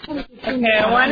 Okay, I want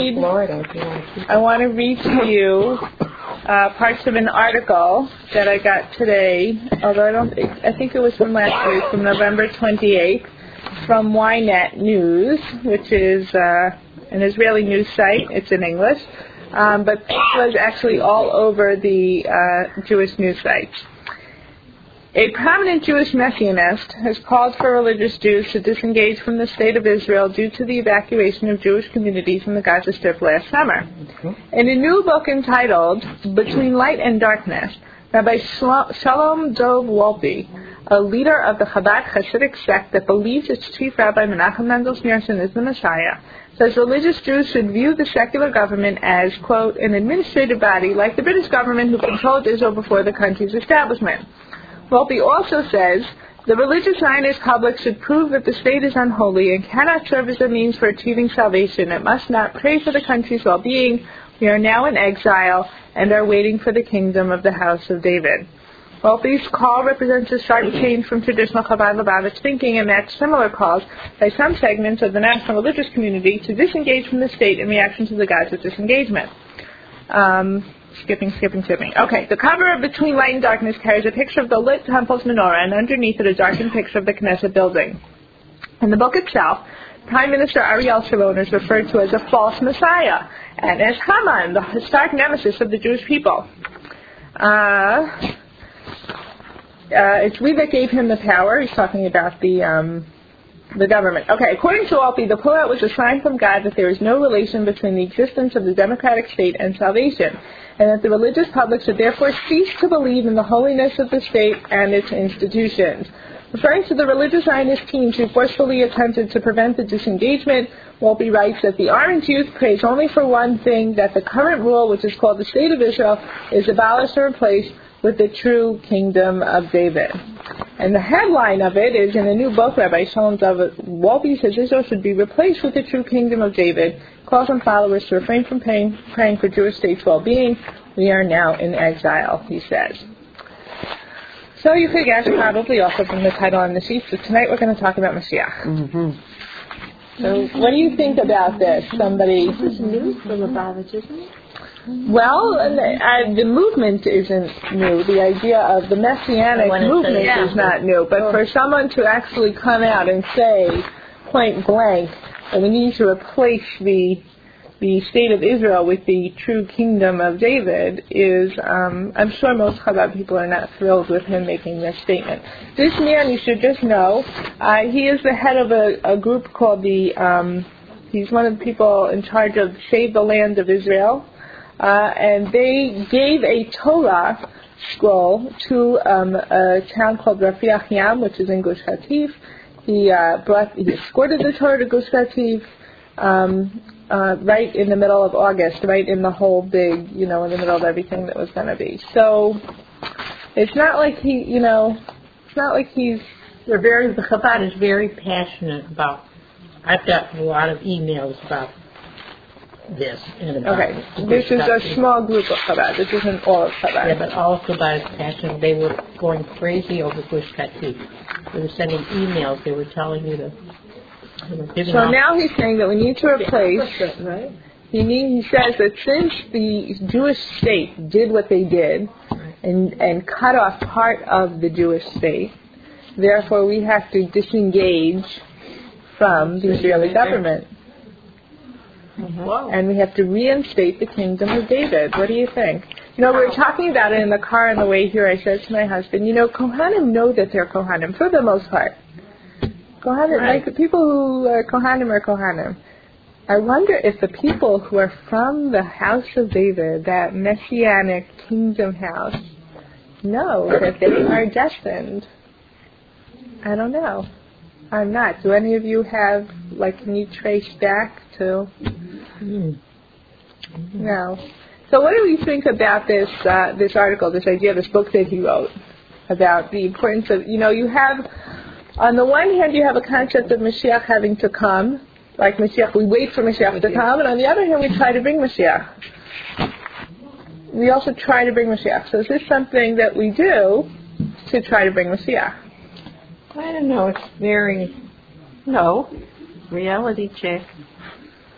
to read to you parts of an article that I got today, although I think it was from last week, from November 28th, from Ynet News, which is an Israeli news site. It's in English, but it was actually all over the Jewish news sites. A prominent Jewish messianist has called for religious Jews to disengage from the state of Israel due to the evacuation of Jewish communities from the Gaza Strip last summer. In a new book entitled Between Light and Darkness, Rabbi Shalom Dov Wolpe, a leader of the Chabad Hasidic sect that believes its chief rabbi Menachem Mendel Schneerson is the Messiah, says religious Jews should view the secular government as, quote, an administrative body like the British government who controlled Israel before the country's establishment. Wolpe also says the religious Zionist public should prove that the state is unholy and cannot serve as a means for achieving salvation. It must not pray for the country's well-being. We are now in exile and are waiting for the kingdom of the house of David. Wolpe's call represents a sharp change from traditional Chabad Lubavitch thinking and matches similar calls by some segments of the national religious community to disengage from the state in reaction to the Gaza disengagement. Skipping. Okay, the cover of Between Light and Darkness carries a picture of the lit temple's menorah, and underneath it a darkened picture of the Knesset building. In the book itself, Prime Minister Ariel Sharon is referred to as a false messiah, and as Haman, the historic nemesis of the Jewish people. It's we that gave him the power. He's talking about the government. Okay, according to Wolpe, the pullout was a sign from God that there is no relation between the existence of the democratic state and salvation, and that the religious public should therefore cease to believe in the holiness of the state and its institutions. Referring to the religious Zionist teams who forcefully attempted to prevent the disengagement, Wolpe writes that the Orange Youth prays only for one thing, that the current rule, which is called the State of Israel, is abolished or replaced with the true kingdom of David. And the headline of it is, in a new book, Rabbi Shalom Dov Wolpe says Israel should be replaced with the true kingdom of David, calls on followers to refrain from praying for Jewish state's well-being. We are now in exile, he says. So you could guess probably also from the title on the sheet, so tonight we're going to talk about Mashiach. Mm-hmm. So what do you think about this? Somebody... This is new for Lubavitch, isn't it? Well, the movement isn't new. The idea of the Messianic movement is not new. But for someone to actually come out and say, point blank, that we need to replace the state of Israel with the true kingdom of David is, I'm sure most Chabad people are not thrilled with him making this statement. This man, you should just know, he is the head of a group called he's one of the people in charge of Save the Land of Israel. And they gave a Torah scroll to a town called Rafiach Yam, which is in Gush Katif. He escorted the Torah to Gush Katif right in the middle of August, right in the whole big, in the middle of everything that was going to be. So it's not like he's. The Chabad is very passionate about. I've gotten a lot of emails about this and about this is a small group of Chabad. This isn't all of Chabad. Yeah, but all of Chabad is passionate. They were going crazy over Gush Katif. They were sending emails. They were telling you to. So now he's saying that we need to replace. Right? He says that since the Jewish state did what they did, and cut off part of the Jewish state, therefore we have to disengage from the Israeli government. Mm-hmm. And we have to reinstate the kingdom of David. What do you think? We were talking about it in the car on the way here. I said to my husband, Kohanim know that they're Kohanim for the most part. Kohanim, like the people who are Kohanim are Kohanim. I wonder if the people who are from the house of David, that messianic kingdom house, know that they are destined. I don't know. I'm not. Do any of you have, can you trace back to? No. So what do we think about this article, this idea, this book that he wrote about the importance of, you have, on the one hand, you have a concept of Mashiach having to come, like Mashiach, we wait for Mashiach to come, and on the other hand, we try to bring Mashiach. We also try to bring Mashiach. So is this something that we do to try to bring Mashiach? I don't know. It's very, reality check.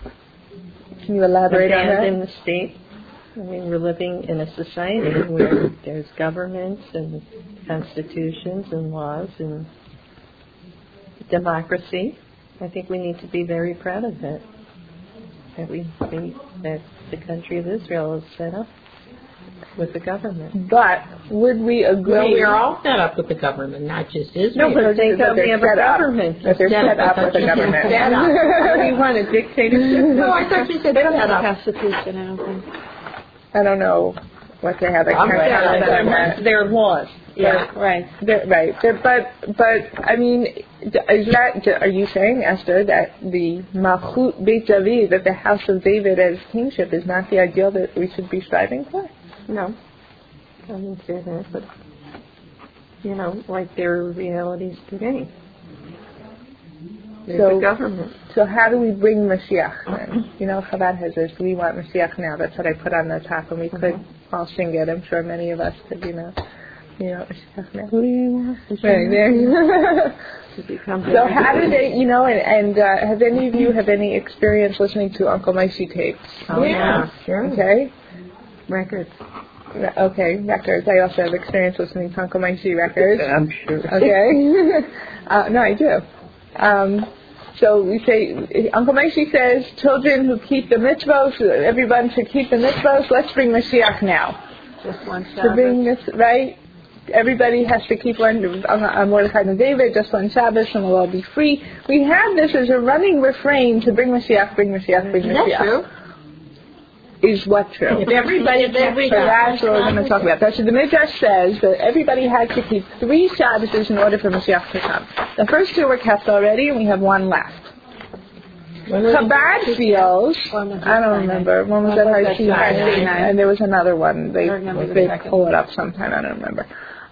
Can you elaborate on that? Abandon the state. I mean, we're living in a society where there's governments and constitutions and laws and democracy. I think we need to be very proud of it. That we think that the country of Israel is set up with the government. But would we agree? Well, we are all set up with the government, not just Israel. No, but they tell me about government. But they're set up with the government. What do you want, a dictatorship? No, I thought you said They don't have set a up. constitution, I don't think. I don't know what they have. Their laws. Yeah, Right. Right. But I mean, is that? Are you saying, Esther, that the Malchut Beit David, that the house of David as kingship, is not the ideal that we should be striving for? No, I didn't say that, but, like there are realities today. There's a government. So how do we bring Mashiach then? Chabad has this, we want Mashiach now. That's what I put on the top, and we could all sing it. I'm sure many of us could, Mashiach now. Who do you want? Right there. So how do they, and have any of you have any experience listening to Uncle Maishi tapes? Oh, yeah, sure. Okay. Records. Okay, records. I also have experience listening to Uncle Maishi records. I'm sure. Okay. No, I do. So we say, Uncle Maishi says, children who keep the mitzvos, everyone should keep the mitzvos. Let's bring Mashiach now. Just one Shabbos. To bring this, right? Everybody has to keep one on Mordechai and David, just one Shabbos, and we'll all be free. We have this as a running refrain to bring Mashiach, bring Mashiach, bring Mashiach. That's true. Is what true? If everybody, So that's what we're going to talk about. So the Midrash says that everybody had to keep 3 Shabbos in order for Mashiach to come. The first 2 were kept already, and we have 1 left. Chabad feels, I don't remember, one was at Har Sinai, and there was another one. They pull it up sometime, I don't remember.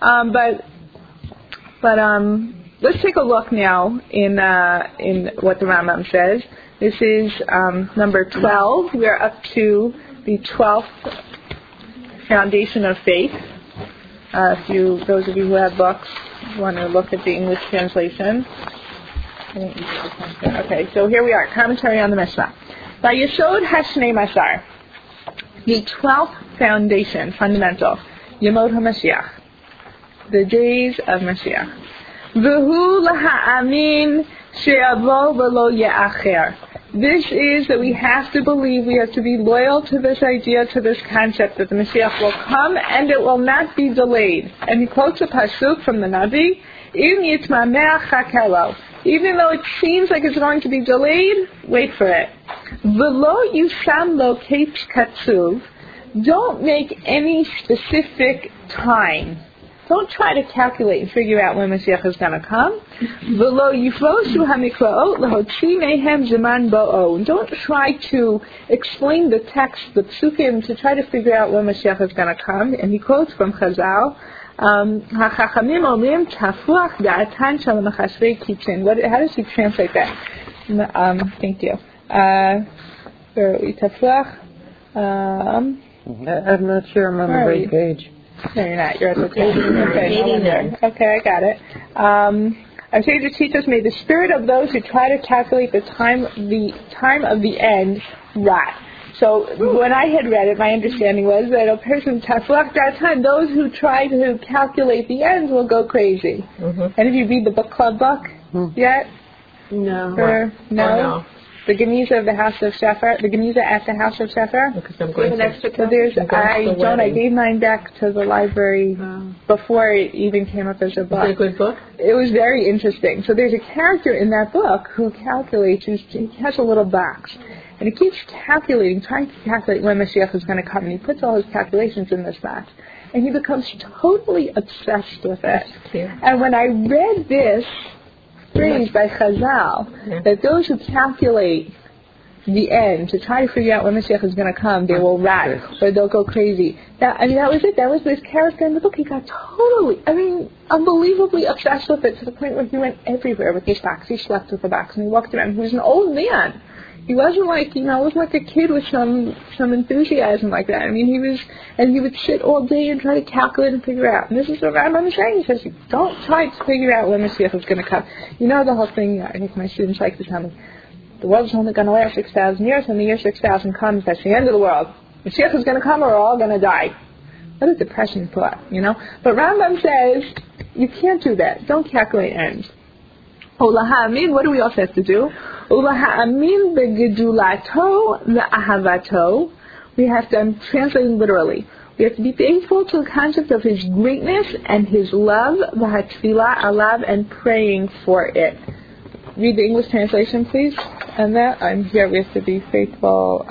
But let's take a look now in what the Rambam says. This is number 12. We're up to the 12th foundation of faith. Those of you who have books, want to look at the English translation. Okay, so here we are. Commentary on the Mishnah. Vayesod Hashnei Masar. The 12th foundation, fundamental. Yemot HaMashiach. The days of Mashiach. V'hu laha'amin she'avo v'lo ye'acher. This is that we have to believe, we have to be loyal to this idea, to this concept that the Mashiach will come and it will not be delayed. And he quotes a pasuk from the Navi, Im yitmameach hakelo. Even though it seems like it's going to be delayed, wait for it. V'lo yusam lo keitz katsuv. Don't make any specific time. Don't try to calculate and figure out when Mashiach is going to come. Don't try to explain the text, the psukim, to try to figure out when Mashiach is going to come. And he quotes from Chazal, how does he translate that? Thank you. I'm not sure I'm on the right page. No, you're not. You're at the table. Okay, I got it. Our sages teach us, may the spirit of those who try to calculate the time of the end rot. So when I had read it, my understanding was that a person, taflach that time, those who try to calculate the ends will go crazy. Mm-hmm. And if you read the book club book yet? No. No? The Geniza of the House of Sefer, the Geniza at the House of Sefer. Because I'm going to. So I gave mine back to the library before it even came up as a book. Is it a good book? It was very interesting. So there's a character in that book who calculates, he has a little box, and he keeps calculating, trying to calculate when Mashiach is going to come, and he puts all his calculations in this box. And he becomes totally obsessed with it. And when I read this phrase by Chazal, that those who calculate the end to try to figure out when Mashiach is going to come, they will rot or they'll go crazy. That was it. That was this character in the book. He got unbelievably obsessed with it to the point where he went everywhere with this box. He slept with the box and he walked around. He was an old man. He wasn't like, wasn't like a kid with some enthusiasm like that. I mean, he would sit all day and try to calculate and figure out. And this is what Rambam is saying. He says, don't try to figure out when Mashiach is going to come. The whole thing, I think my students like to tell me, the world's only going to last 6,000 years. When the year 6,000 comes, that's the end of the world. Mashiach is going to come, or we're all going to die. What a depressing thought, But Rambam says, you can't do that. Don't calculate ends. Ulaha'amin, what do we also have to do? Ulaha'amin begedulato ve'ahavato. We have to, I'm translating literally, we have to be faithful to the concept of His greatness and His love, v'hatfilah alav, and praying for it. Read the English translation, please. And that, I'm here, we have to be faithful.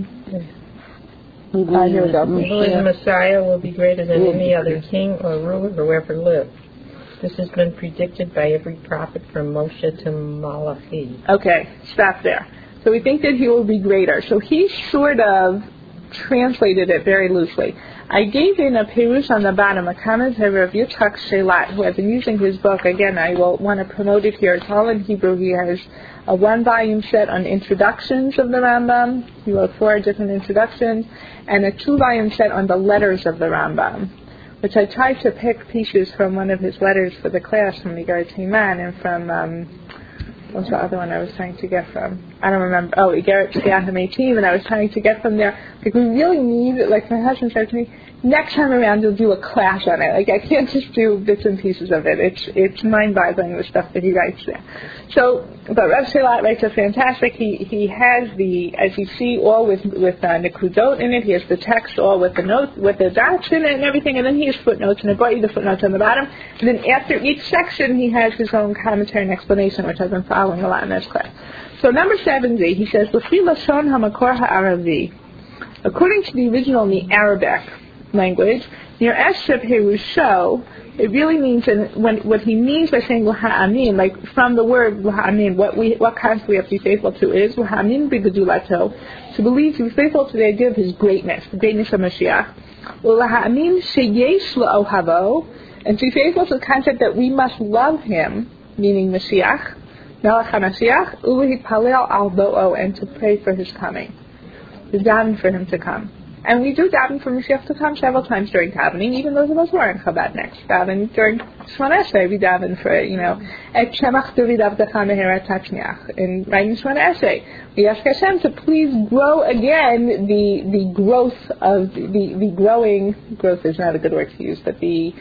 Here we go. The Messiah will be greater than any other king or ruler who ever lived. This has been predicted by every prophet from Moshe to Malachi. Okay, stop there. So we think that He will be greater. So he sort of translated it very loosely. I gave in a perush on the bottom, a commentary of Yitzchak Shelat, who I've been using his book. Again, I will want to promote it here. It's all in Hebrew. He has a 1-volume set on introductions of the Rambam. He wrote 4 different introductions, and a 2-volume set on the letters of the Rambam, which I tried to pick pieces from one of his letters for the class from Igar Teiman and from, what's the other one I was trying to get from? I don't remember. Oh, Igeret Tziyah team, and I was trying to get from there. Like, we really need, like my husband said to me, next time around you'll do a class on it. Like, I can't just do bits and pieces of it. It's mind-boggling, the stuff that he writes there. So, but Rav Shelat writes a fantastic, he has the, as you see, all with Nikudot in it. He has the text all with the notes, with the dots in it and everything, and then he has footnotes, and I brought you the footnotes on the bottom. And then after each section, he has his own commentary and explanation, which I've been following a lot in this class. So number 70, he says, L'fi lashon hamakor ha'aravi. According to the original in the Arabic language, near Esheb Herusho, it really means, and what he means by saying L'ha'amin, like from the word L'ha'amin, what concept we have to be faithful to is L'ha'amin b'gedulato, to believe, to be faithful to the idea of His greatness, the greatness of Mashiach. L'ha'amin sheyesh la'ohavo, and to be faithful to the concept that we must love Him, meaning Mashiach, Melech HaMashiach, u'l'hitpalel al bo'o, and to pray for His coming, to daven for Him to come. And we do daven for Mashiach to come several times during davening, even those of us who are in Chabad next. Daven during Shemona Esrei, we daven for, Et Shemach David Avdecha Meheret Tachniach. In writing Shemona Esrei, we ask Hashem to please grow again the growth of, the growing, growth is not a good word to use, but the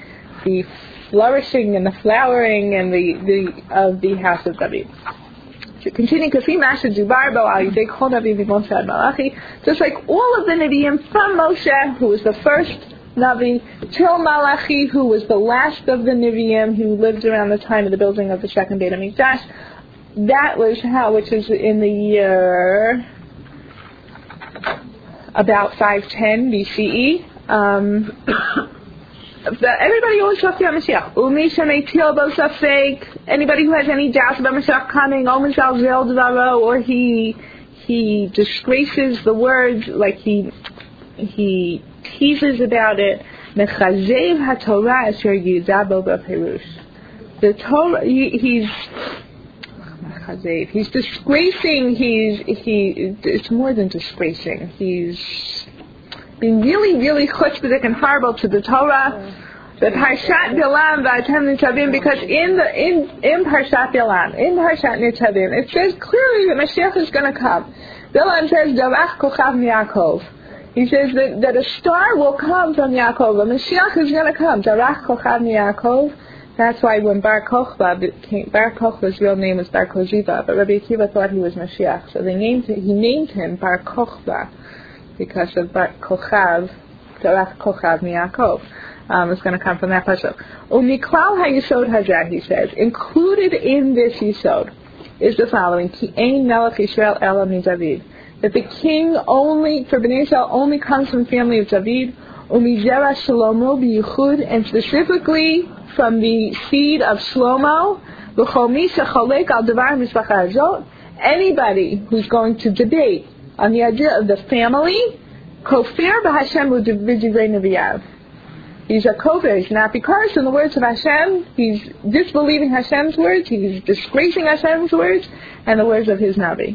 flourishing and the flowering and of the house of David. Continue, just like all of the Nevi'im from Moshe, who was the first Navi, till Malachi, who was the last of the Nevi'im, who lived around the time of the building of the second Beit HaMikdash. That was how, which is in the year about 510 BCE. Everybody always talks about Mashiach. Anybody who has any doubts about Mashiach coming, or he disgraces the words, like he teases about it. The Torah, he's disgracing. It's more than disgracing. He's being really, really chutzpahdik and horrible to the Torah, the Parshat Bilam v'Atem Nitzavim, because in Parshat Bilam, in Parshat Nitzavim, it says clearly that Mashiach is going to come. Bilam says, Davach Kochav Yaakov. He says that a star will come from Yaakov, a Mashiach is going to come. Davach Kochav Yaakov. That's why when Bar Kochba's real name is Bar Koziva, but Rabbi Akiva thought he was Mashiach, so he named him Bar Kochba, because of Bar Kochav, Darach Kochav Miyakov. It's going to come from that pasuk. Umiklal HaYisod Hazeh, he says, included in this Yisod is the following: Ki ein Melech Yisrael ela miDavid, that the king only for Bnei Yisrael only comes from the family of David. Umizera Shlomo b'Yichud, and specifically from the seed of Shlomo. V'chol mi shecholek al davar mishpacha hazot, anybody who's going to debate on the idea of the family, kofir b'Hashem u'divrei neviyav. He's a kofir. He's not because in the words of Hashem. He's disbelieving Hashem's words. He's disgracing Hashem's words and the words of His Navi.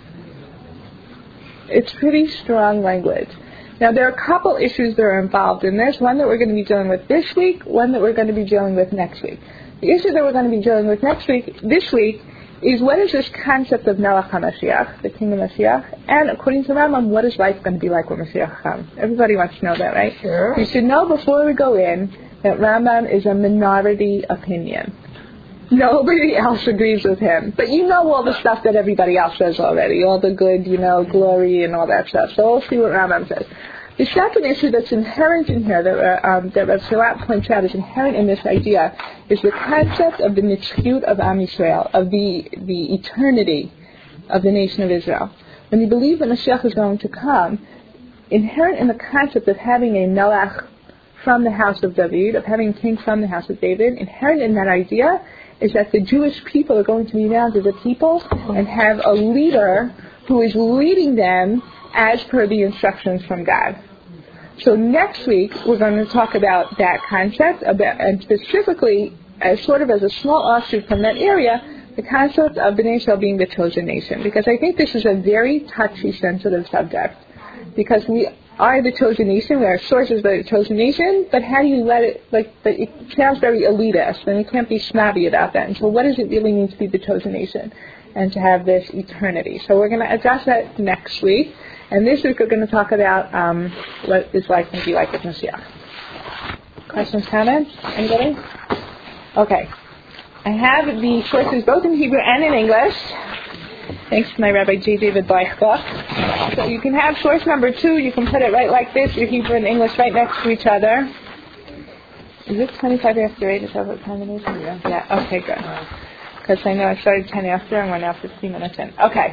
It's pretty strong language. Now, there are a couple issues that are involved in this. One that we're going to be dealing with this week. One that we're going to be dealing with next week. The issue that we're going to be dealing with this week is what is this concept of Melech HaMashiach, the King of Mashiach, and according to Rambam, what is life going to be like when Mashiach comes? Everybody wants to know that, right? Sure. You should know before we go in that Rambam is a minority opinion. Nobody else agrees with him. But you know all the stuff that everybody else says already, all the good, glory and all that stuff. So we'll see what Rambam says. The second issue that's inherent in here, that Rav Salat points out is inherent in this idea, is the concept of the nitzchut of Am Yisrael, of the eternity of the nation of Israel. When you believe that Mashiach is going to come, inherent in the concept of having a melech from the house of David, of having a king from the house of David, inherent in that idea is that the Jewish people are going to be bound as a people and have a leader who is leading them as per the instructions from God. So next week we're going to talk about that concept, and specifically, as sort of as a small offshoot from that area, the concept of Bnei Israel being the chosen nation. Because I think this is a very touchy, sensitive subject. Because we are the chosen nation, we are sources of the chosen nation, but how do you let it, it sounds very elitist, and you can't be snobby about that. And so what does it really mean to be the chosen nation and to have this eternity? So we're going to address that next week. And this week we're going to talk about what it's like to be like with Mashiach. Questions, comments? Anybody? Okay. I have the sources both in Hebrew and in English, thanks to my Rabbi J. David Bleich book. So you can have source number 2, you can put it right like this, your Hebrew and English right next to each other. Is it 25 after 8? Is that what time it is? Yeah, okay, good. Because I know I started 10 after, and we're now 15 minutes in. Okay.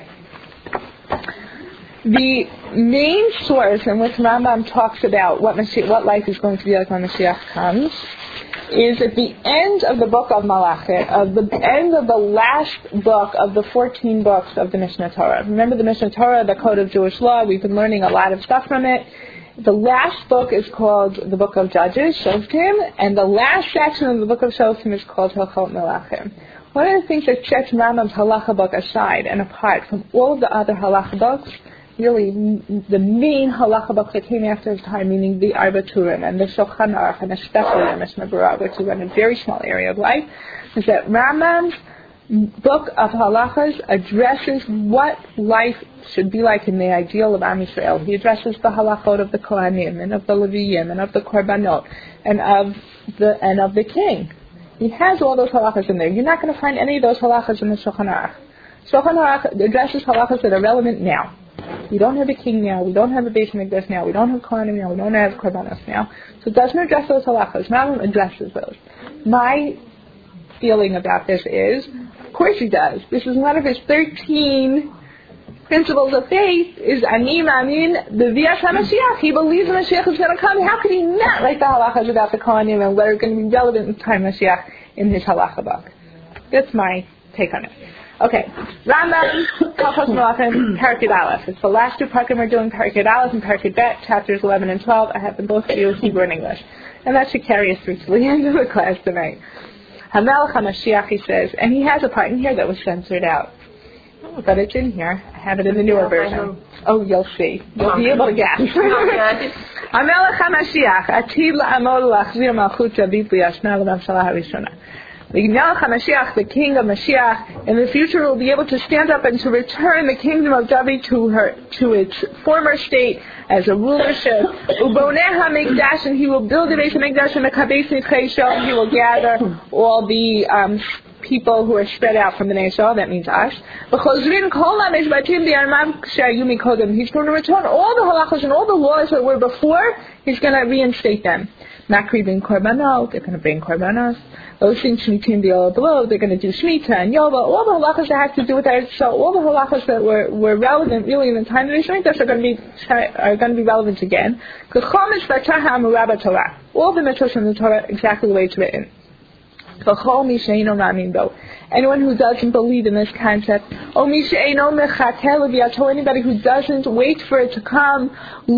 The main source in which Rambam talks about what life is going to be like when Mashiach comes is at the end of the book of Malachi, at the end of the last book of the 14 books of the Mishnah Torah. Remember the Mishnah Torah, the Code of Jewish Law? We've been learning a lot of stuff from it. The last book is called the Book of Judges, Shoftim, and the last section of the Book of Shoftim is called Hilchot Melachim. One of the things that sets Rambam's halacha book aside and apart from all of the other halacha books, really the main halacha book that came after his time, meaning the Arba Turim and the Shulchan Aruch, and especially the Mishnah Berurah, which is in a very small area of life, is that Rambam's book of halachas addresses what life should be like in the ideal of Am Yisrael. He addresses the halachot of the Kohanim and of the Leviyim and of the Korbanot and of the king. He has all those halachas in there. You're not going to find any of those halachas in the Shulchan Aruch. Shulchan Aruch addresses halachas that are relevant now. We don't have a king now. We don't have a Beis Mikdash now. We don't have Kohanim now. We don't have Korbanos now. So it doesn't address those halachas. Rambam addresses those. My feeling about this is, of course he does. This is one of his 13 principles of faith, is Ani Ma'amin B'Vias HaMashiach. He believes the Mashiach is going to come. How could he not write the halachas about the Kohanim and what are going to be relevant in the time of Mashiach in his halacha book? That's my take on it. Okay, Rambam, Hilchot Melachim, Perek Aleph. It's the last 2 parakim we're doing, Perek Aleph and Perek Bet, chapters 11 and 12. I have them both for you, Hebrew and English. And that should carry us through to the end of the class tonight. HaMelech HaMashiach, he says, and he has a part in here that was censored out. But it's in here. I have it in the newer version. Oh, you'll see. You'll be able to guess. HaMelech HaMashiach, Atid la'amod la'achzir malchut David liyashna l'mamshalah harishona. The Melech HaMashiach, the King of Mashiach, in the future will be able to stand up and to return the kingdom of David to its former state as a rulership. Uboneh HaMikdash, and he will build the Beis HaMikdash and the Kabeis Nitchei, and he will gather all the people who are spread out from the nation. That means us. He's going to return all the halachos and all the laws that were before. He's going to reinstate them. Makrivim korbanot, they're going to bring korbanos. Those things shmitim below, they're going to do shmita and yoba. All the halachas that have to do with that. So all the halachas that were relevant really in the time of the Shmitas are going to be relevant again. All the mitzvahs from the Torah exactly the way it's written. Anyone who doesn't believe in this concept, anybody who doesn't wait for it to come,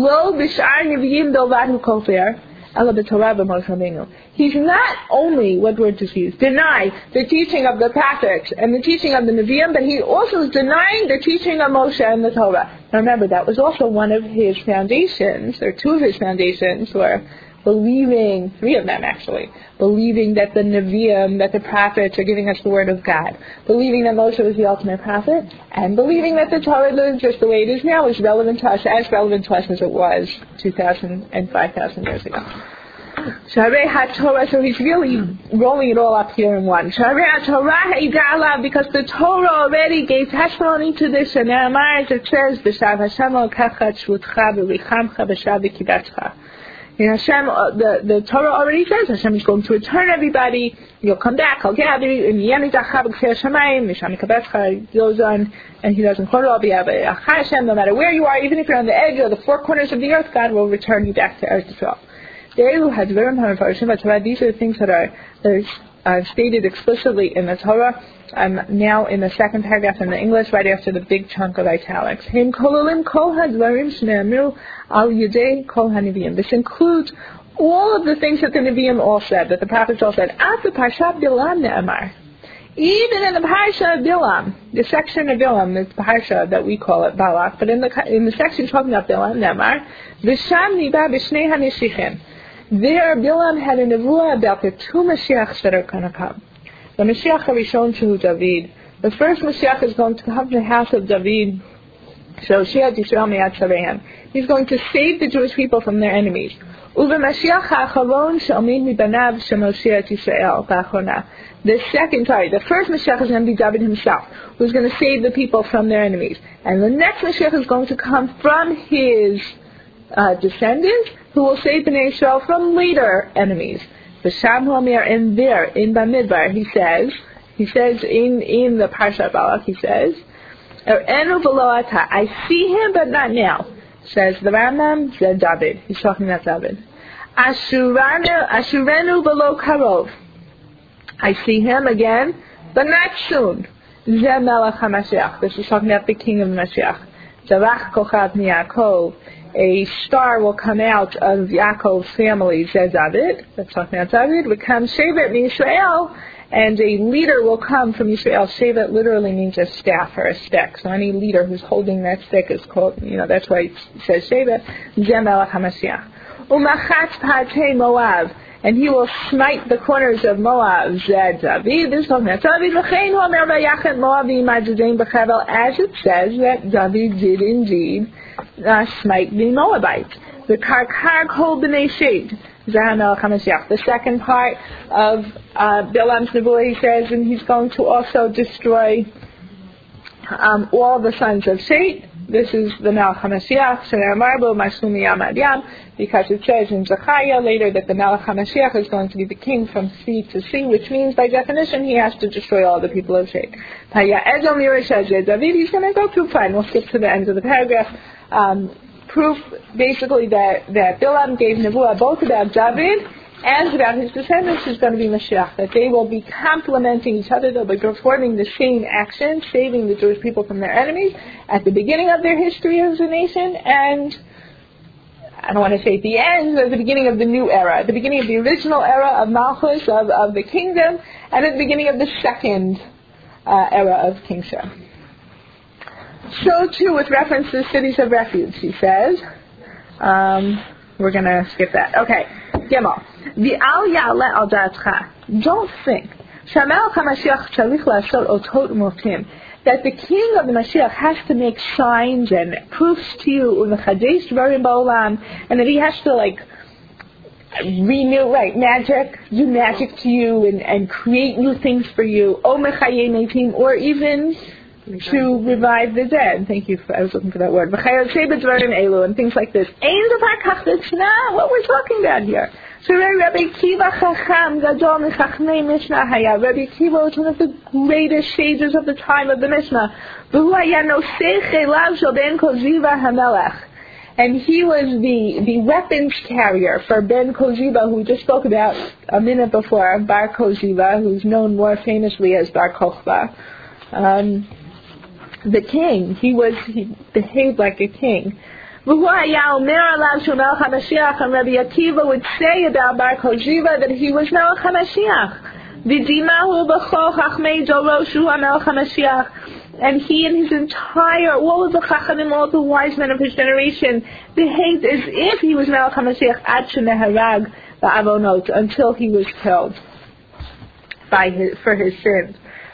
he's not only, what word to use, deny the teaching of the prophets and the teaching of the Nevi'im, but he also is denying the teaching of Moshe and the Torah. Now remember, that was also one of his foundations, or 2 of his foundations, were believing, 3 of them actually, believing that the Nevi'im, that the prophets are giving us the word of God, believing that Moshe was the ultimate prophet, and believing that the Torah, just the way it is now, is relevant to us, as relevant to us as it was 2,000 and 5,000 years ago. Sharei HaTorah, so he's really rolling it all up here in one. Sharei HaTorah Ha'ida'alav, because the Torah already gave testimony to this, and as it says, B'shav Hashem Elokecha Shvutcha V'richamcha B'shav V'kidatcha. Hashem, the Torah already says Hashem is going to return everybody. You'll come back. I'll gather you. And He goes on, and he doesn't quote it all. Hashem, no matter where you are, even if you're on the edge or the 4 corners of the earth, God will return you back to Eretz Yisrael. These are the things that are stated explicitly in the Torah. Now in the second paragraph in the English, right after the big chunk of italics. This includes all of the things that the Nevi'im all said, that the prophets all said. Even in the Parsha of Bilam, the section of Bilam, the Parsha that we call it Balak, but in the section talking about Bilam, Nemar, V'sham niba b'shnei haneshichim. There, Bilam had a nevuah about the 2 Mashiachs that are going to come. The Mashiach Harishon Shehu David. The first Mashiach is going to come to the house of David. He's going to save the Jewish people from their enemies. The first Mashiach is going to be David himself, who's going to save the people from their enemies. And the next Mashiach is going to come from his descendants, who will save Bnei Israel from later enemies. And there, in Bamidbar, he says in the Parsha Balak, he says, I see him, but not now. Says the Rambam, said David. He's talking about David. Ashurenu below Karov. I see him again, but not soon. Zeh Melech HaMashiach. This is talking about the king of Mashiach. Zarach Kochav Yaakov. A star will come out of Yaakov's family, says David. That's talking about David. Become Shevet Yisrael, and a leader will come from Yisrael. Shevet literally means a staff or a stick. So any leader who's holding that stick is called, that's why it says Shevet. Zeh Melech HaMashiach. Umachatz Patei Moav. And he will smite the corners of Moab, said David. This is talking about David. As it says that David did indeed smite the Moabites. The Karkar Kol B'nei Shed, the second part of Bilam's Nebuah, he says, and he's going to also destroy all the sons of Shed. This is the Melech HaMashiach, because it says in Zechariah later that the Melech HaMashiach is going to be the king from sea to sea, which means by definition he has to destroy all the people of Shed. David, he's going to go through fine. We'll skip to the end of the paragraph. Proof basically that Bilam gave Nebuah both about David and about his descendants is going to be Mashiach, that they will be complementing each other. They'll be performing the same action, saving the Jewish people from their enemies at the beginning of their history as a nation, and I don't want to say at the end, at the beginning of the new era, at the beginning of the original era of Malchus, of the kingdom, and at the beginning of the second era of kingship. So too with reference to cities of refuge, he says. We're going to skip that. Okay. Gimel. V'al ya'aleh al da'atcha. Don't think that the king of the Mashiach has to make signs and proofs to you, and that he has to do magic to you and create new things for you, or even to revive the dead. Thank you. I was looking for that word. And things like this. That's not what we're talking about here. So Rabbi Akiva was one of the greatest sages of the time of the Mishnah. And he was the weapons carrier for Ben Koziba, who we just spoke about a minute before, Bar Koziba, who's known more famously as Bar Kokhba. The king, he behaved like a king. And Rabbi Akiva would say about Bar Koziba that he was Melech HaMashiach. And he and his entire, all of the Chachamim, all of the wise men of his generation, behaved as if he was Melech HaMashiach ad sheneharag ba'avonot, until he was killed for his sins.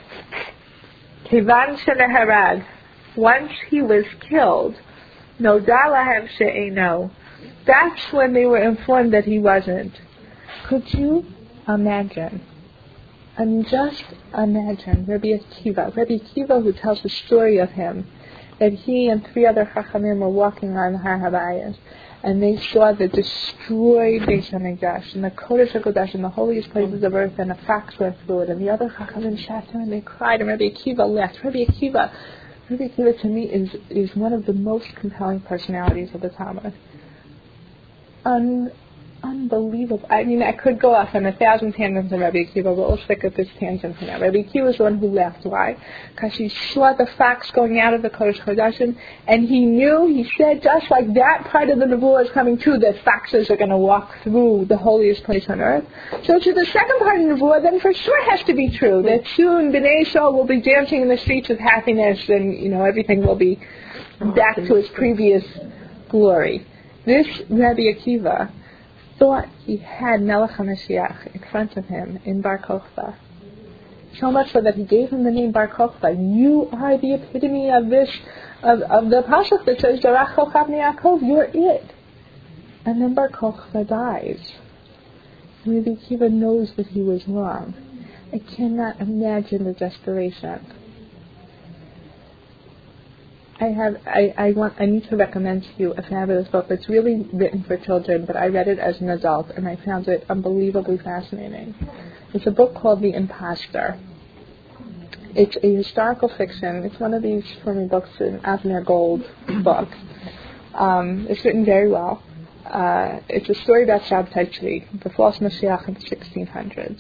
Kevan sheneharag, once he was killed, noda lahem she'eino, that's when they were informed that he wasn't. Could you imagine? And just imagine Rabbi Akiva who tells the story of him, that he and 3 other Chachamim were walking on Har Habayis, and they saw the destroyed Beis HaMikdash, and the Kodesh HaKodesh, and the holiest places of earth, and a fox went through it, and the other Chachamim sat there and they cried, and Rabbi Akiva left. Rabbi Akiva to me is one of the most compelling personalities of the Talmud. Unbelievable. I mean, I could go off on 1,000 tangents on Rabbi Akiva, but we'll stick with this tangent for now. Rabbi Akiva was the one who left. Why? Because he saw the fox going out of the Kodesh Kodashim, and he said, just like that part of the Nebuah is coming true, that foxes are going to walk through the holiest place on earth. So to the second part of the Nebuah, then for sure has to be true, that soon Bnei Yisrael will be dancing in the streets of happiness, and, everything will be back to its previous glory. This Rabbi Akiva thought he had Melech HaMashiach in front of him in Bar Kokhba. So much so that he gave him the name Bar Kokhba. You are the epitome of this, of the pasuk that says, Darach Kochav Yaakov, you're it. And then Bar Kokhba dies. Rabbi Akiva knows that he was wrong. I cannot imagine the desperation. I need to recommend to you a fabulous book that's really written for children, but I read it as an adult and I found it unbelievably fascinating. It's a book called The Imposter. It's a historical fiction. It's one of these for me books, an Avner Gold book. It's written very well. It's a story about Shabtai Tzvi, the false Mashiach in the 1600s.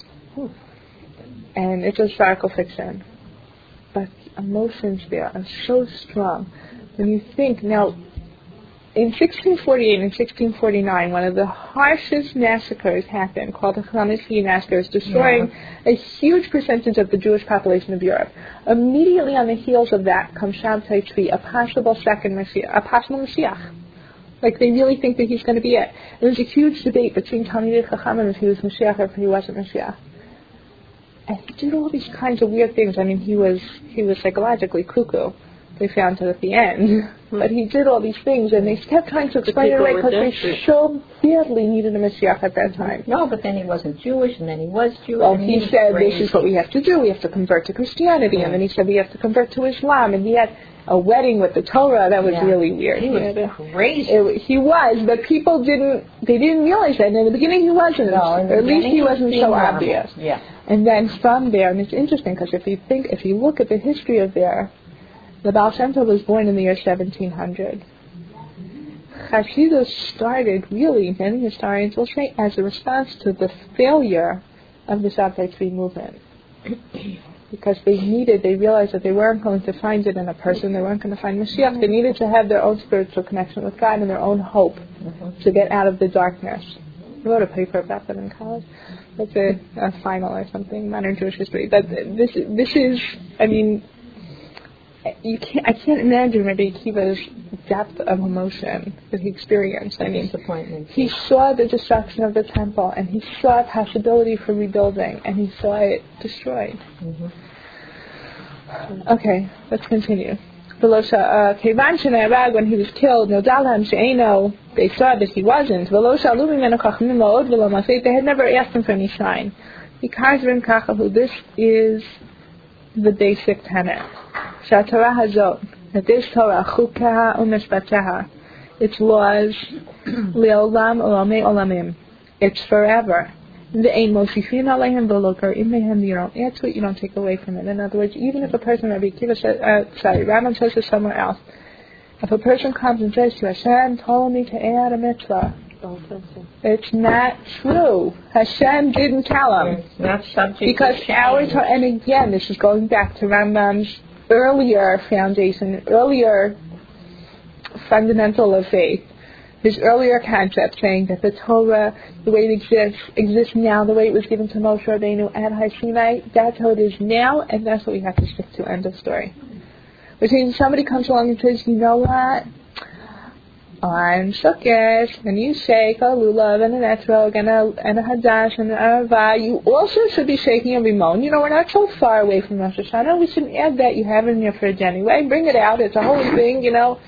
And it's a historical fiction. But the emotions there are so strong. When you think, now, in 1648 and 1649, one of the harshest massacres happened, called the Chamischi massacres, destroying a huge percentage of the Jewish population of Europe. Immediately on the heels of that comes Shabtai Tzvi, a possible second Mashiach, a possible Mashiach. Like, they really think that he's going to be it. There was a huge debate between Talmidei Chachamim if he was Mashiach or if he wasn't Mashiach. And he did all these kinds of weird things. I mean, he was psychologically cuckoo. They found it at the end. But he did all these things, and they kept trying to explain it away because they so badly needed a Mashiach at that time. No, but then he wasn't Jewish, and then he was Jewish. Well, he said, this is what we have to do. We have to convert to Christianity. And then he said, we have to convert to Islam. And he had a wedding with the Torah. That was really weird. He was crazy. He was, but people didn't realize that. And in the beginning he wasn't. No, or at least he wasn't so obvious. Yeah. And then from there, and it's interesting because if you look at the history of there, the Baal Shem Tov was born in the year 1700. Chassidus started, really, many historians will say, as a response to the failure of the Shabtai Tzvi movement. Because they realized that they weren't going to find it in a person, they weren't going to find Mashiach. They needed to have their own spiritual connection with God and their own hope to get out of the darkness. I wrote a paper about that in college. That's a final or something, modern Jewish history. But this is, I mean, I can't imagine Rabbi Akiva's depth of emotion that he experienced. I mean, disappointment. He saw the destruction of the temple, and he saw a possibility for rebuilding, and he saw it destroyed. Okay, let's continue. Kevan sheneharag, when he was killed, nodal lahem she'eino, they saw that he wasn't. V'lo sha'alu mimenu chachamim la'od v'lo maseit, they had never asked him for any sign. Because this is the basic tenet. Sha'torah hazot, that this Torah, chukaha u'mishpateha, its laws, le'olam olamei olamim, it's forever. Ve'ein mosifin aleihem v'lo kar'im lehem, you don't add to it, you don't take away from it. In other words, even if a person, Rabbi Akiva says, Rambam says this somewhere else, if a person comes and says to Hashem told me to add a mitzvah, it's not true. Hashem didn't tell him. It's not subject because and again, this is going back to Rambam's earlier foundation, earlier fundamental of faith, his earlier concept saying that the Torah, the way it exists now, the way it was given to Moshe Rabbeinu at Har Sinai, that's how it is now, and that's what we have to stick to. End of story. Which means somebody comes along and says, you know what? On Sukkot, when you shake a lulav and an etrog and a hadash and an arava, you also should be shaking a rimon. You know, we're not so far away from Rosh Hashanah. We shouldn't add that. You have it in your fridge anyway. Bring it out. It's a holy thing, you know.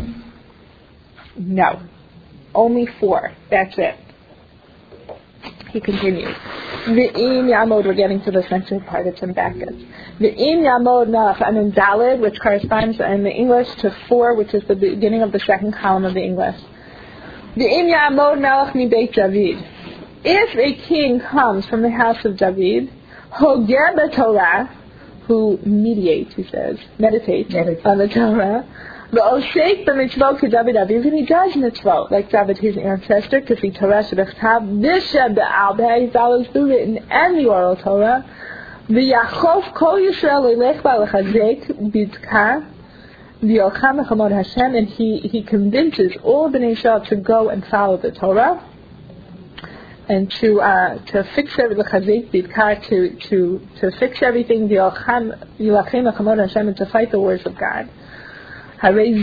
No. Only 4. That's it. He continues. V'im yamod, we're getting to the sensitive part, it's in brackets. V'im yamod melech, and in Daled, which corresponds in the English to 4, which is the beginning of the second column of the English. V'im yamod melech mi beit David. If a king comes from the house of David, hoger b'Torah, who mediates, he says, meditates on the Torah, V'osek b'mitzvot k'David aviv, and he does mitzvot like David, his ancestor, to see Torah shebechtav, b'shem be'al b'hei, his dollars do written, and the oral Torah. V'yachov kol Yisrael leilech b'alechazek b'dka, v'yolcham echamod Hashem, and he convinces all of Bnei Yisrael to go and follow the Torah, and to fix everything, to fix everything, v'yolcham echamod Hashem, and to fight the wars of God. This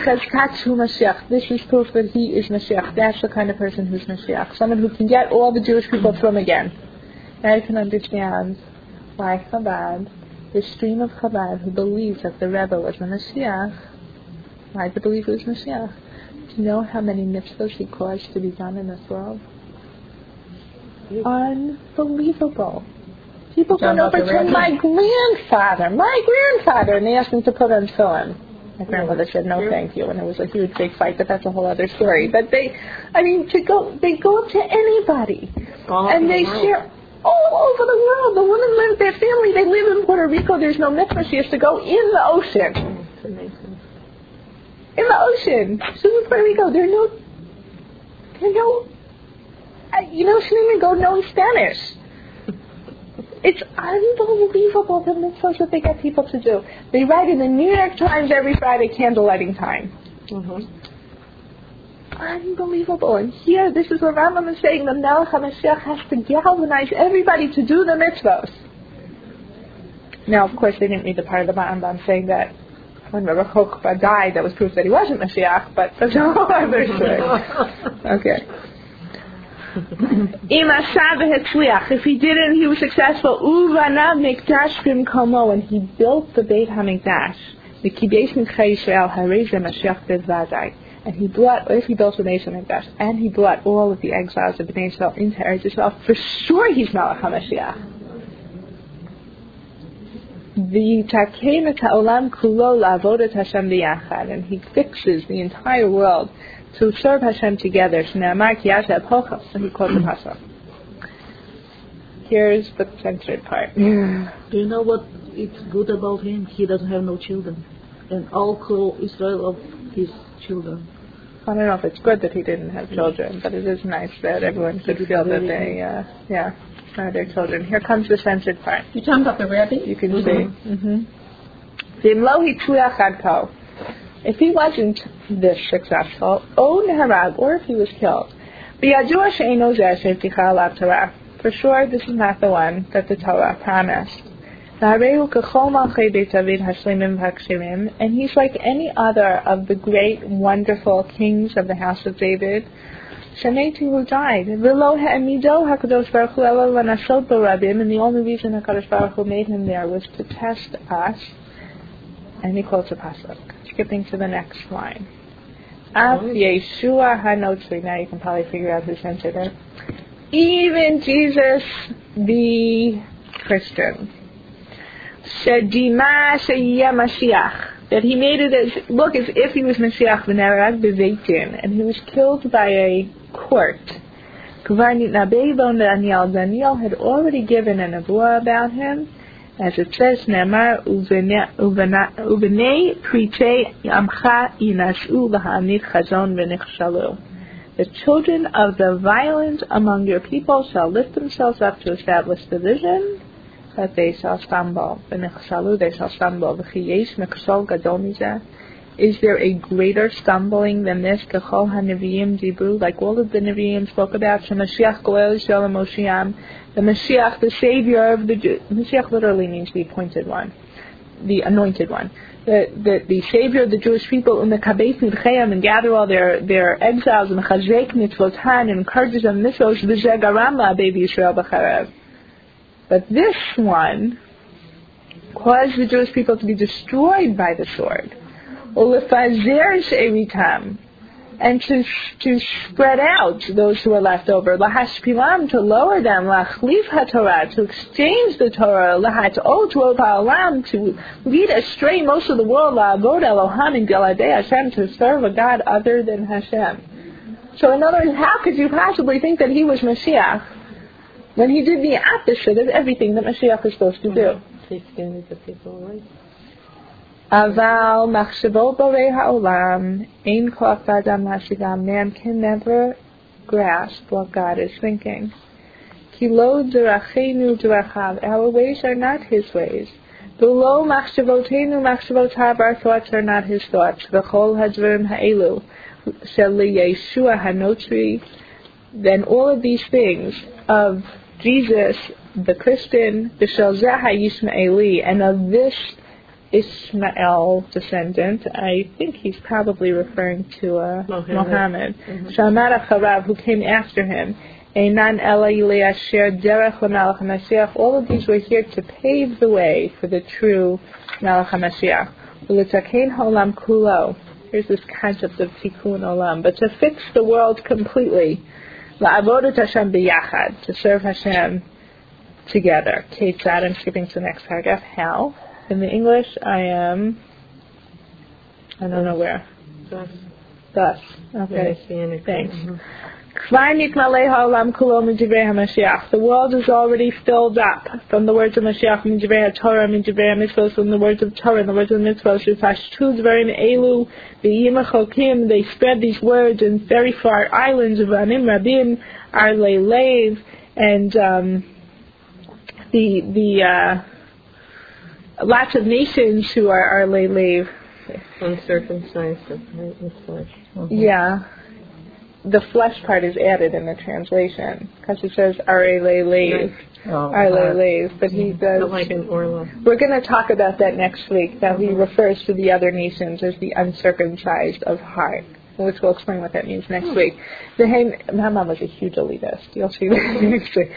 is proof that he is Mashiach. That's the kind of person who's Mashiach. Someone who can get all the Jewish people from again. Now you can understand why Chabad, the stream of Chabad who believes that the Rebbe was the Mashiach, why they believe he was Mashiach. Do you know how many mitzvahs he caused to be done in this world? Unbelievable. People go over to my grandfather, and they asked him to put on tefillin. My grandmother said no thank you, and it was a huge big fight, but that's a whole other story. But they go up to anybody, and they share all over the world. The woman lives, their family, they live in Puerto Rico, there's no mitzvah, she has to go in the ocean. That's amazing. In the ocean. She's in Puerto Rico, she didn't even go know Spanish. It's unbelievable the mitzvahs that they get people to do. They write in the New York Times every Friday, candle lighting time. Unbelievable. And here, this is what Rambam is saying, the Melech HaMashiach has to galvanize everybody to do the mitzvahs. Now, of course, they didn't read the part of the Rambam saying that when Rabbi Kokhba died, that was proof that he wasn't Mashiach, but that's a whole other story. Okay. If he didn't, he was successful. And he built the Beit HaMikdash. And he brought, if he built the Beit HaMikdash, and he brought all of the exiles of Bnei Yisrael into Eretz Yisrael, for sure he's Melech HaMashiach. And he fixes the entire world to serve Hashem together. So he quotes the pasuk. Here's the censored part. Do you know what it's good about him? He doesn't have no children, and all call Israel of his children. I don't know if it's good that he didn't have children, but it is nice that everyone should feel that they, are their children. Here comes the censored part. You're talking about the Rebbe? You can see. If he wasn't this successful, or if he was killed, for sure this is not the one that the Torah promised. And he's like any other of the great, wonderful kings of the house of David, who died. And the only reason HaKadosh Baruch Hu made him there was to test us. And he quotes a pasuk. Skipping to the next line. Af Yeshua HaNotzri. Now you can probably figure out who censored it. Even Jesus the Christian. Shedima Sheyeh Mashiach. That he made it look as if he was Mashiach v'nerag b'veitin, and he was killed by a court. Daniel had already given a nevuah about him. As it says, Ne'emar, Uvenei Pritei Amcha Yinas'u L'ha'amid Chazon V'nichshalu. The children of the violent among your people shall lift themselves up to establish the vision, but they shall stumble. V'nichshalu, they shall stumble. V'chiyesh mekshol gadol mizeh. Is there a greater stumbling than this? Kechol HaNevi'im Dibru, like all of the Nevi'im spoke about. Shemashiach Goel Yisrael Moshiach. The Mashiach, the Savior of the Jews. Mashiach literally means the appointed one, the anointed one. that the Savior of the Jewish people in the Kabeit Nidcheim and gather all their exiles and Chazrek Mitzvotan and encourages them mitzvos v'zegarama baby Yisrael b'charev. But this one caused the Jewish people to be destroyed by the sword. Ulefazer she'eritam, and to spread out those who are left over. Lahashpilam, to lower them. Lachlif haTorah, to exchange the Torah. Lahat'ot rov ha'olam, to lead astray most of the world. La'avod Elohim and Galadei Hashem, to serve a God other than Hashem. So in other words, how could you possibly think that he was Mashiach when he did the opposite of everything that Mashiach is supposed to do? He scared the people away. Aval machshavo borei ha'olam ein koach b'adam lashivam. Man can never grasp what God is thinking. Ki lo derachenu derachav. Our ways are not His ways. V'lo machshavotenu machshavotav. Our thoughts are not His thoughts. V'chol hadvarim ha'elu shel Yeshua hanotri. Then all of these things of Jesus, the Christian, the Shel Zeh HaYishmaeli, and of this Ishmael descendant, I think he's probably referring to Muhammad. Shamar Acharav, who came after him. Einan Ela Yiliasher Derech LaMelech HaMashiach. All of these were here to pave the way for the true Melech HaMashiach. U'litakein ha'olam kulo. Here's this concept of tikkun olam, but to fix the world completely. La'avodat Hashem biyachad, to serve Hashem together. Ketzad, I'm skipping to the next paragraph. How? In the English, I don't know where. Thus. Okay. Thanks. The world is already filled up from the words of Mashiach, from Divrei Torah, from Divrei Mitzvos, from the words of Torah, and the words of Mitzvos. They spread these words in very far islands of Anim Rabin, Arlei Lev, and the lots of nations who are Lev. Uncircumcised in flesh. Yeah. The flesh part is added in the translation because it says Arlei Lev. Arlei Lev. But he does. Like an Orla. We're going to talk about that next week, that he refers to the other nations as the uncircumcised of heart, which we'll explain what that means next week. My mom was a huge elitist. You'll see that next week.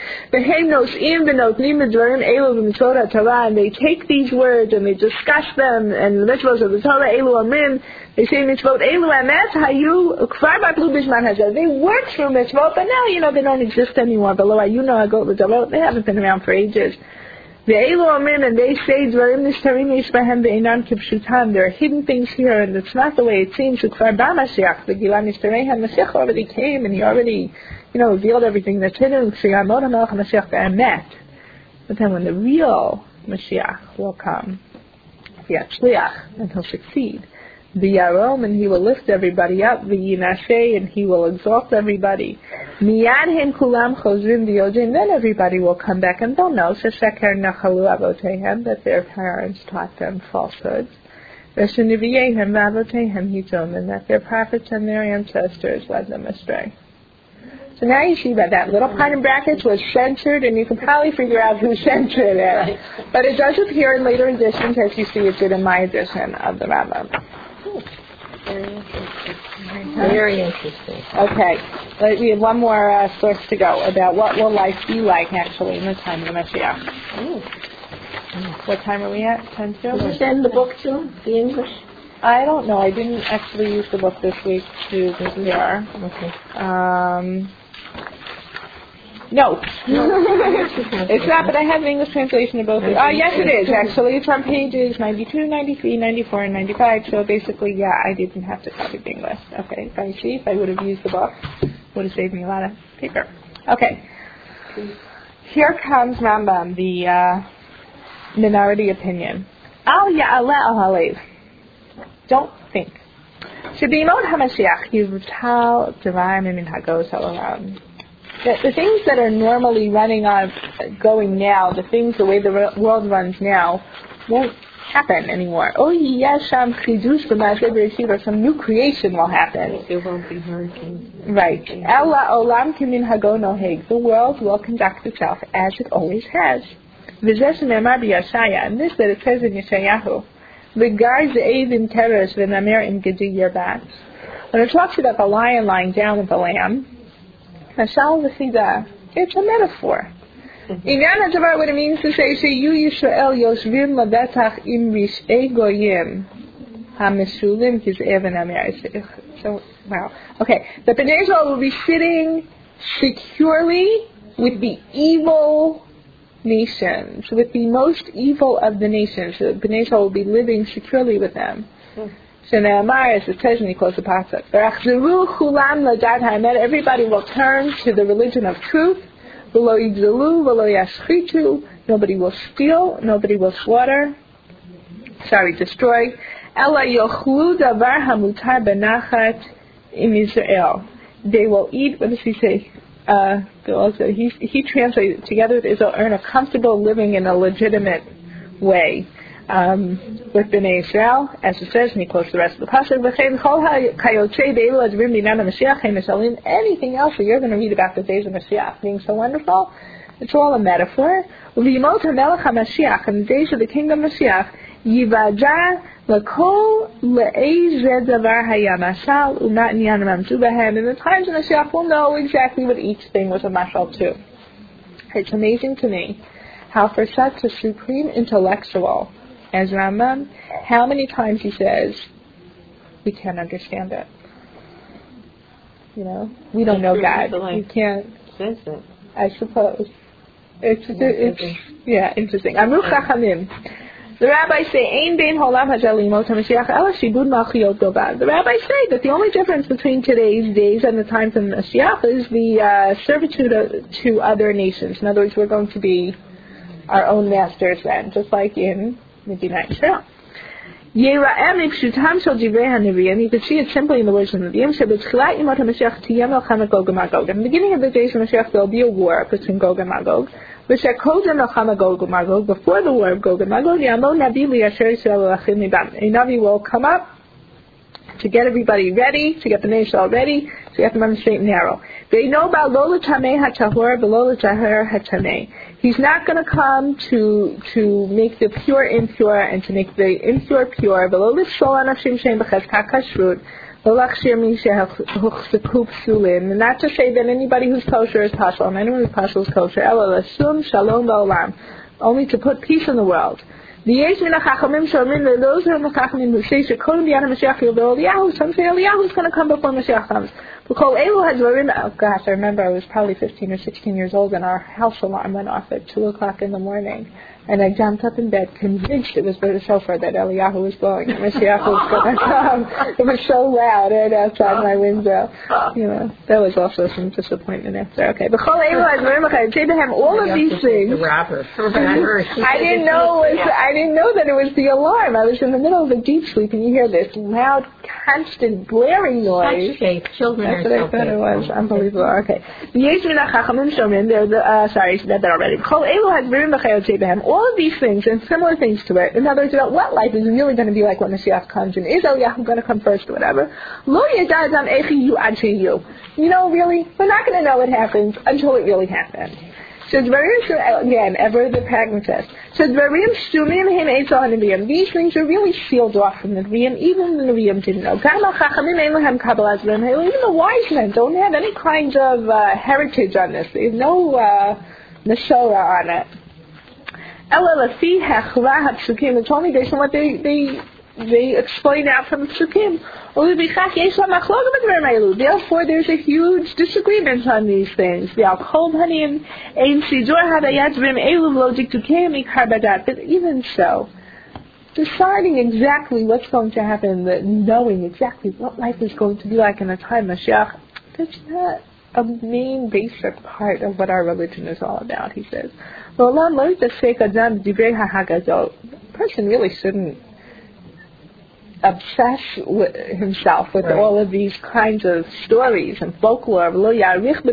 And they take these words and they discuss them, and the mitzvot of the Torah, elu amin, they say mitzvot elu emet hayu kvar batlu b'zman hazeh. They worked through mitzvot, but now they don't exist anymore. Below you know agot l'dorot, they haven't been around for ages. The Elu Amin, and they say dvarim nishtarim yishbahem ve'enan kipshutam. There are hidden things here, and it's not the way it seems. Ukvar ba Mashiach, the Gila Nishtarehan, Mashiach already came, and he already, revealed everything that's hidden. Ksiyamod HaMelech HaMashiach be'emet. But then when the real Mashiach will come, V'yatzliach, and he'll succeed. V'yarom, and he will lift everybody up. V'yinashe, and he will exalt everybody. Miyad kulam chozrim v'yodin, then everybody will come back and they'll know sheker nachalu avotehem, that their parents taught them falsehoods. V'sheniviyehem v'avotehem hitom, and that their prophets and their ancestors led them astray. So now you see that little part in brackets was censored, and you can probably figure out who censored it. Right. But it does appear in later editions, as you see it did in my edition of the Rambam. Very interesting. Very interesting. Okay. We have one more source to go about what will life be like actually in the time of the Mashiach. What time are we at? 10 to? Did you send the book to the English? I don't know. I didn't actually use the book this week to prepare. Okay. No. It's not, but I have an English translation of both. Yes, it is, actually. It's on pages 92, 93, 94, and 95. So basically, I didn't have to copy the English. Okay, if I would have used the book, it would have saved me a lot of paper. Okay. Here comes Rambam, the minority opinion. Al ya'ala al halev. Don't think. Shebimot HaMashiach yivtal devarim min hagos ha'olam. The things that are normally going now, the way the world runs now, won't happen anymore. Oh, yes, some new creation will happen. There won't be hurricanes. Right. The world will conduct itself as it always has. And this that it says in Yeshayahu, V'gar ze'evim teres v'namer im gedi yerbat. When it talks about the lion lying down with the lamb, Hashal v'chida, it's a metaphor. Inyan HaDavar, what it means to say, Sheyu Yisrael yoshvim lebetach im rish'ei goyim ha'mesulim kiz'ev v'namer. So, wow. Okay, the Bnei Israel will be sitting securely with the evil nations, with the most evil of the nations. The Bnei Israel will be living securely with them. Shene'amar, as it says when you close the pasuk, V'achzeru chulam l'dat ha'emet, everybody will turn to the religion of truth. V'lo yigzalu, v'lo yashchitu, nobody will steal, nobody will destroy. Ela yochlu davar hamutar benachat im Israel. They will eat, what does he say? He translated together with Israel, earn a comfortable living in a legitimate way with Bnei Israel, as it says, and he quotes the rest of the pasuk. Anything else that you're going to read about the days of Mashiach being so wonderful, it's all a metaphor. And the days of the kingdom of Mashiach, Yivaja l'kol le'ezeh davar hayamashal u'mat inyan ramzu b'hem. In the times of Mashiach, we'll know exactly what each thing was a mashal to. It's amazing to me how for such a supreme intellectual as Rambam, how many times he says, we can't understand it. You know, we don't know God. We can't. I suppose. It's interesting. Amru Chachamim. The rabbis say, Ein bein holam hazeh limot haMashiach ela shibud malchiot bilvad. The rabbis say that the only difference between today's days and the times of Mashiach is the servitude to other nations. In other words, we're going to be our own masters then, just like in Medina Israel. Yera'em ipshutam shel divrei ha'neviim. You could see it simply in the words of the Nevi'im. Shebetchilat yimot haMashiach tiyeh melchama Gog and Magog. In the beginning of the days of Mashiach, there will be a war between Gog and Magog. Before the war of Gog and Magog, a Navi will come up to get everybody ready, to get the nation all ready, to get them on the straight and narrow. He's not going to come to make the pure impure and to make the impure pure. And not to say that anybody who's kosher is pashal, and anyone who's pashal is kosher. Only to put peace in the world. Those are the chachamim who say some say Eliyahu is going to come before Mashiach comes. Oh gosh, I remember I was probably 15 or 16 years old and our house alarm went off at 2 o'clock in the morning. And I jumped up in bed, convinced it was the shofar that Eliyahu was blowing. Mashiach was going to come. It was so loud right outside my window. You know, that was also some disappointment after. Okay, but I say to him, all of these things. I didn't know that it was the alarm. I was in the middle of a deep sleep, and you hear this loud, constant blaring noise. Children That's what I thought it was. Unbelievable. Okay. Sorry, I said that already. All of these things and similar things to it. In other words, about what life is really going to be like when Mashiach comes, and is Eliyahu going to come first or whatever. You know, really, we're not going to know what happens until it really happens. So again, ever the pragmatist. So these things are really sealed off from the Nevi'im. Even the Nevi'im didn't know. Even the wise men don't have any kind of heritage on this. There's no Neshora on it. It's only based on what they explain out from the Psukim. Therefore, there's a huge disagreement on these things. But even so, deciding exactly what's going to happen, knowing exactly what life is going to be like in the time of Mashiach, that's not a main basic part of what our religion is all about, he says. A person really shouldn't obsess with himself with all of these kinds of stories and folklore. Don't worry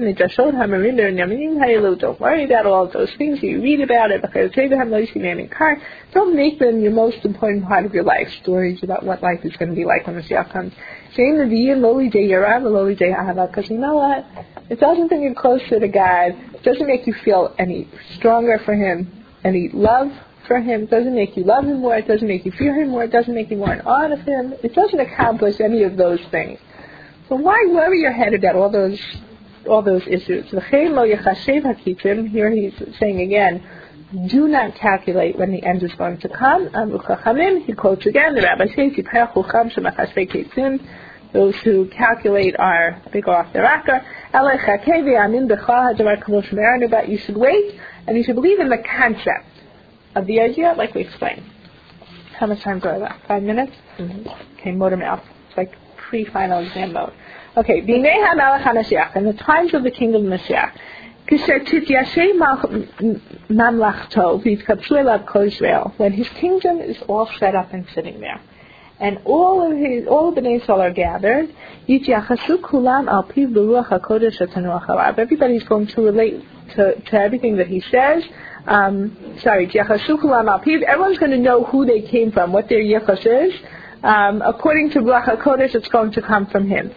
about all of those things you read about it. Don't make them your most important part of your life, stories about what life is going to be like when Mashiach comes. Because you know what? It doesn't bring you closer to God. It doesn't make you feel any stronger for Him, any love for him. It doesn't make you love him more. It doesn't make you fear him more. It doesn't make you more in awe of him. It doesn't accomplish any of those things. So why worry your head about all those issues? Here he's saying again, do not calculate when the end is going to come. He quotes again, the rabbi says, those who calculate are big off their akar. But you should wait, and you should believe in the concept of the idea, like we explained. How much time do I left? 5 minutes? Mm-hmm. Okay, motor mouth. It's like pre-final exam mode. Okay, B'nei HaMelech HaMashiach, in the times of the kingdom of Mashiach, when his kingdom is all set up and sitting there, and all of Bnei Yisrael are gathered, everybody's going to relate to everything that he says. Everyone's going to know who they came from, what their yichus is. According to Ruach HaKodesh, it's going to come from him.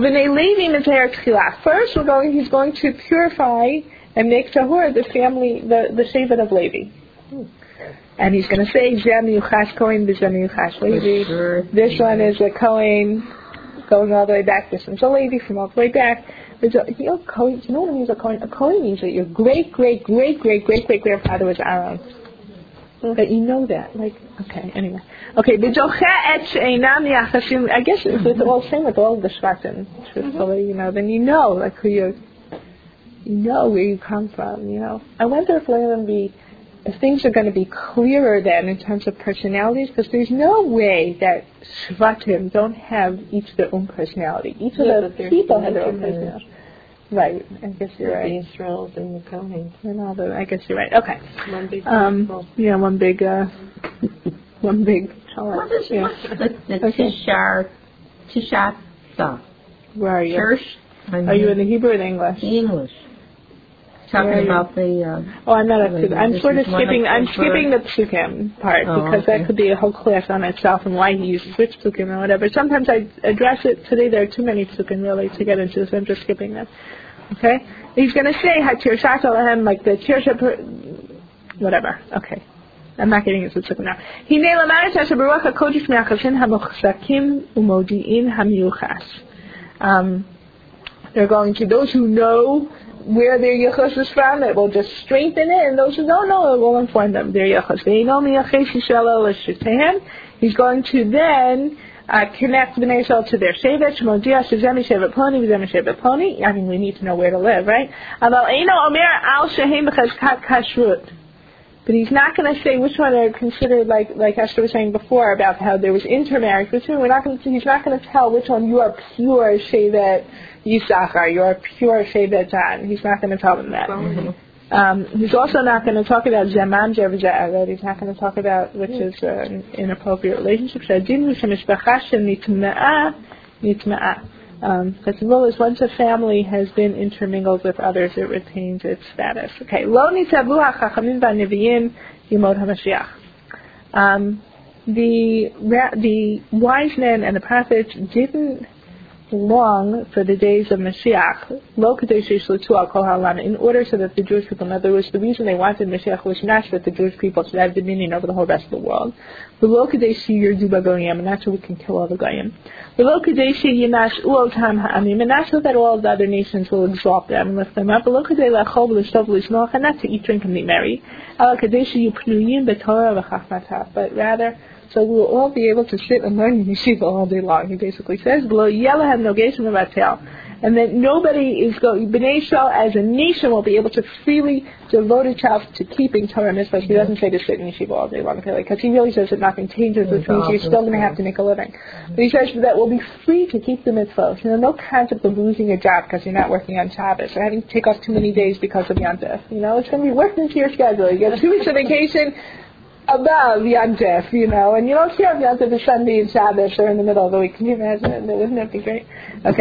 First, he's going to purify and make tahor the family, the Shevet of Levi. And he's going to say, Zem Yuchash Kohen, Zem Yuchash Levi. This one is a Kohen going all the way back. This one's a Levi from all the way back. Kohen, do you know what it means, a Kohen? A Kohen means that your great-great-great-great-great-grandfather was Aaron. But you know that. Okay, anyway. Okay, I guess if it's all same with all the Shvatim, truthfully, then you know, who you know where you come from, I wonder if things are going to be clearer then in terms of personalities, because there's no way that Shvatim don't have each their own personality. Each of the people have their own personality. Right, I guess you're right. The Israels and the Kohen. I guess you're right. Okay. One big one big What is the Tishat B'Av? Where are you? Church? Are you in the Hebrew or the English? The English. Talking about the... I'm not up to... I'm sort of skipping... I'm skipping the psukim part, because that could be a whole class on itself and why he uses which psukim or whatever. Sometimes I address it. Today there are too many psukim really to get into, so I'm just skipping them. Okay? He's going to say, HaTirshat Alehem, like the Tirshat... Whatever. Okay. I'm not getting into the psukim now. Hinei lamadet asher baruch HaKodesh me'achasin hamochsakim umodi'in hamiyuchas. They're going to... Those who know where their yichus is from, it will just strengthen it, and those who don't know, it will inform them their yichus. He's going to then connect Bnei Yisrael to their shevet. I mean, we need to know where to live, right? But he's not going to say which one are considered, like Esther was saying before about how there was intermarriage between. He's not going to tell which one you are pure shevet Yisachar, you're pure Shevet Dan. He's not going to tell them that. He's also not going to talk about Zeman Jervizah. He's not going to talk about which is an inappropriate relationship. Because the rule is once a family has been intermingled with others, it retains its status. Okay. Lo nitavu hachachamim v'neviim yimod hamashiach. The wise men and the prophets didn't long for the days of Mashiach, in order so that the Jewish people, in other words, the reason they wanted Mashiach was not so that the Jewish people should have dominion over the whole rest of the world, and not so we can kill all the Goyim, and not so that all the other nations will exalt them and lift them up, and not to eat, drink, and be merry, but rather so we will all be able to sit and learn in yeshiva all day long. He basically says, and that nobody is going, Bnei Yisrael as a nation will be able to freely devote itself to keeping Torah mitzvahs. He doesn't say to sit in yeshiva all day long, because he really says that nothing changes, which means you're still going to have to make a living. But he says that we'll be free to keep the mitzvahs. No concept of losing a job because you're not working on Shabbos, or having to take off too many days because of Yom Tov. It's going to be worked into your schedule. You get 2 weeks of vacation above Yom Tov, and you don't care if Yom Tov is Sunday and Shabbos or in the middle of the week. Can you imagine? Wouldn't that be great? Okay.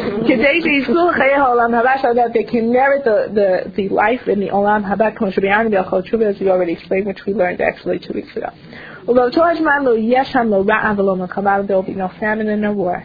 So that they can merit the life in the Olam Haba, as we already explained, which we learned actually 2 weeks ago. There will be no famine and no war.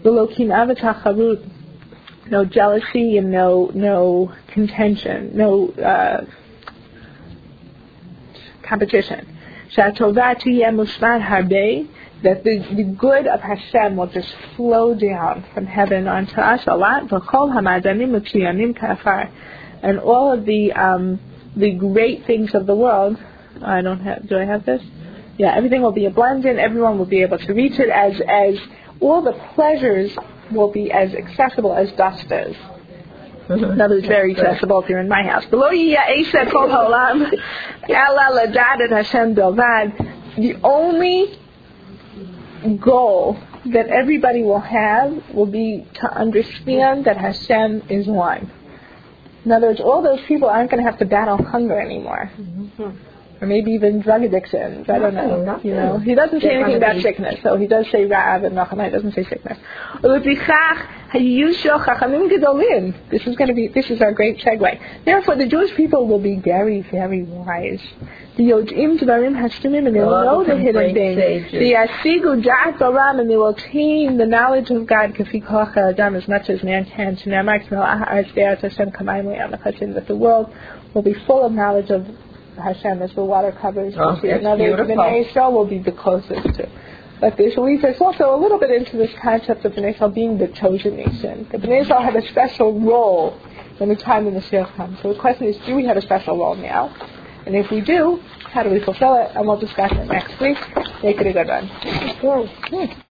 No jealousy and no contention, no competition. שהטובה תהיה מושמעת הרבה, that the good of Hashem will just flow down from heaven onto us a lot, v'chol hamadanim u'pshiyanim ka'afar, and all of the great things of the world, do I have this? Yeah, everything will be abundant, everyone will be able to reach it, as all the pleasures will be as accessible as dust is. That is very accessible if you're in my house. The only goal that everybody will have will be to understand that Hashem is one. In other words, all those people aren't going to have to battle hunger anymore. Or maybe even drug addictions. I don't know. You know, he doesn't say anything about sickness. So he does say Ra'av and Nachama. He doesn't say sickness. This is our great segue. Therefore, the Jewish people will be very, very wise. And they will know the hidden things. And they will attain the knowledge of God as much as man can. That the world will be full of knowledge of Hashem as the water covers the sea. Another Bnei Yisrael will be the closest to. But this leads us also a little bit into this concept of Bnei Yisrael being the chosen nation. The Bnei Yisrael have a special role when the time of the Mashiach comes. So the question is, do we have a special role now? And if we do, how do we fulfill it? And we'll discuss it next week. Make it a good one.